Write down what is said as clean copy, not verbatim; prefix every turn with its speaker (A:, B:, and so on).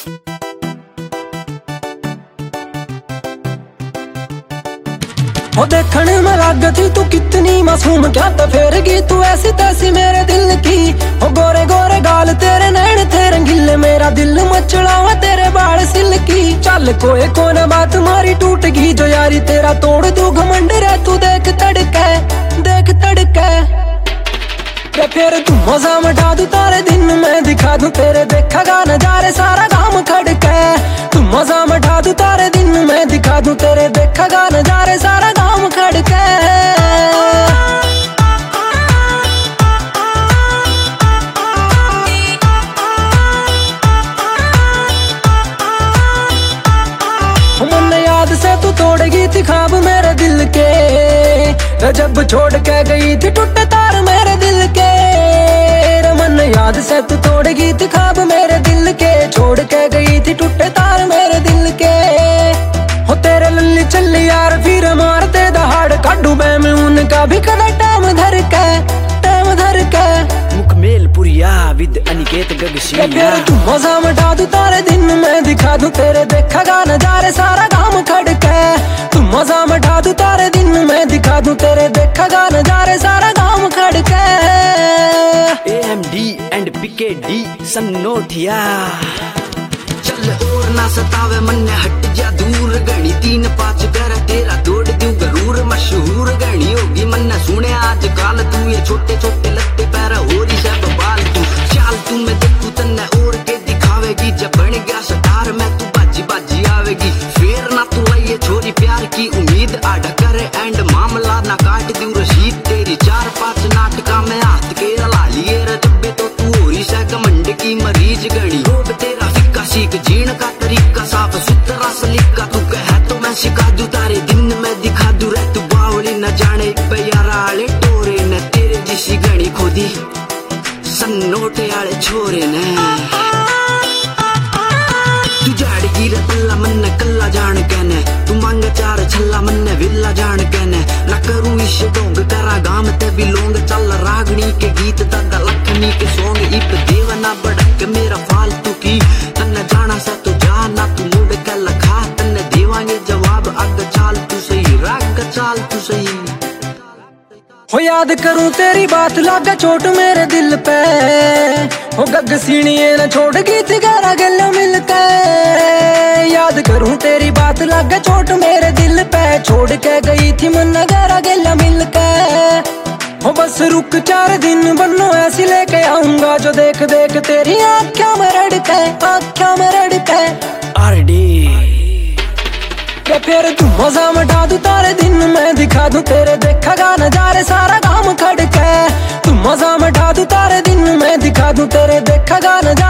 A: वो देखने में लग थी तू कितनी मासूम, क्या तो फेर गई तू ऐसी तैसी मेरे दिल की। वो गोरे गोरे गाल तेरे नैन थे रंगीले, मेरा दिल मचला हुआ तेरे बाल सिल्की। चल कोई को न बात मारी टूट गई जो यारी, तेरा तोड़ दू घमंड रे तू देख तड़के देख तड़के। फिर तू मजा मटा दू तारे दिन मैं दिखा दूं, तेरे देखेगा नजारे सारा गांव खड़के। तू मजा मटा दू तारे दिन मैं दिखा दूं, तेरे देखेगा नजारे सारा गांव खड़के। मन याद से तू तोड़ गई थी ख्वाब मेरे दिल के, जब छोड़ के गई थी टूटे तार मेरे दिल के। मन याद से तू तोड़ गई थी ख्वाब मेरे दिल के, छोड़ के गई थी टूटे तार मेरे दिल के। हो तेरे लल्ली चल्ली यार फिर मारते दहाड़, काटू मैं उनका भी कदा टाइम धर के टाइम धर के।
B: मुखमेलपुरिया विद अनिकेत गगसिया।
A: फिर तू मजा मटा दू तारे दिन मैं दिखा दूं, तेरे देखेगा नजारे सारा गांव खड़के। तू मजा मटा दू तारे दिन मैं दिखा दूं, तेरे देखेगा नजारे सारा गांव खड़के।
B: AMD and PKD Sannothiya.
C: चल और ना सतावे मन हट जा दूर, गणी 3-5 कर तेरा तोड़ दूं गरूर। मशहूर गणी होगी मन सुने आज काल, तू ये छोटे छोटे लत्ते पैर और ही सब बाल। तू चाल तू मैं देखू तन्ने और के दिखावेगी, जब बन गया स्टार मैं तू बाजी बाजी आवेगी। फिर ना तू ये छोरी प्यार की उम्मीद आड़ कर एंड मामला ना काट दूं रशीद। तेरी 4-5 नाटका में हाथ के रला लिए रजबे, तो तू हो रही से घमंड की मरीज गणी। रोब तेरा फिक्का सीख जीण का तरीका, साफ सुथरा सलीका तू कहे तो मैं सिखा दूं, तारे दिन में दिखा दूं रे तू बावली न जाने प्यारा आले टोरे ने। तेरे जिसी गणी खोदी सन्नोटे आले छोरे ने। तू जाड़गी रे पल्ला मन कल्ला जान कहने, तू मांग 4 छल्ला मन विल्ला जान कहने। ना करूं इश डोंग करा गाम ते बिलोंग, चल रागनी के गीत दादा लक्ष्मी के सॉन्ग। इप देवना बड़क मेरा फालतू की, तन्ने जाना सा तो जाना तू मुड़ के लखा। तन्ने देवांगे जवाब अग चाल तू सही, राग चाल तू सही।
A: हो याद करूं तेरी बात लागा चोट मेरे दिल पे, हो गग सीनिए न छोड़ गई थी गारा गले मिलके। याद करूं तेरी बात लागा चोट मेरे दिल पे, छोड़ के गई थी मन गारा गले मिलके। हो बस रुक 4 दिन बनो ऐसी लेके आऊंगा, जो देख देख तेरी आँखों में रड़के आँखों में रड़के।
B: RD
A: फिर तू मजा मटा दू तारे दिन मैं दिखा दूं, तेरे देखेगा नजारे सारा गांव खड़के। तू मजा मटा दू तारे दिन मैं दिखा दूं, तेरे देखेगा नजारे